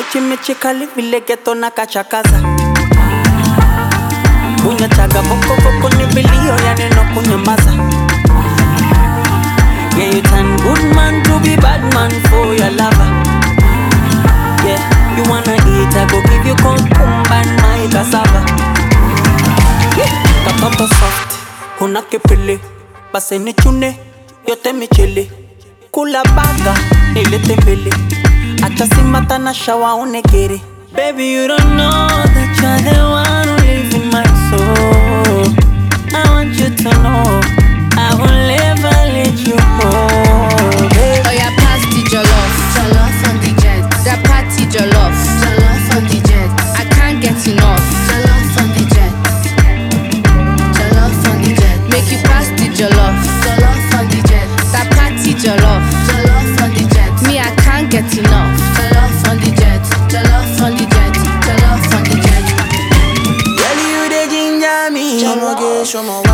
mechi kali vile geto na kachakaza. Kunya chaga boko ni bilio ya neno kunyamaza. Yeah, you turn good man to be bad man for your lover. Yeah, you wanna eat, I go give you cucumber and my cassava. Yeah, katoto soft, una kipili. Pase ni chune, yote michili. Kula baga, nilete mbili. Acha simata na shawa unegiri. Baby, you don't know that you're the one who lives in my soul. I want you to know I will never let you go, baby. Oh yeah, pass the jollof on the jet. That party jollof on the jet. I can't get enough. Jollof on the jet. Jollof on the jet. Make you pass the jollof on the jet. That party jollof on the jet. Me, I can't get enough. Jollof on the jet. Jollof on the jet. Jollof on the jet. Girl, you the ginger me. Jollof.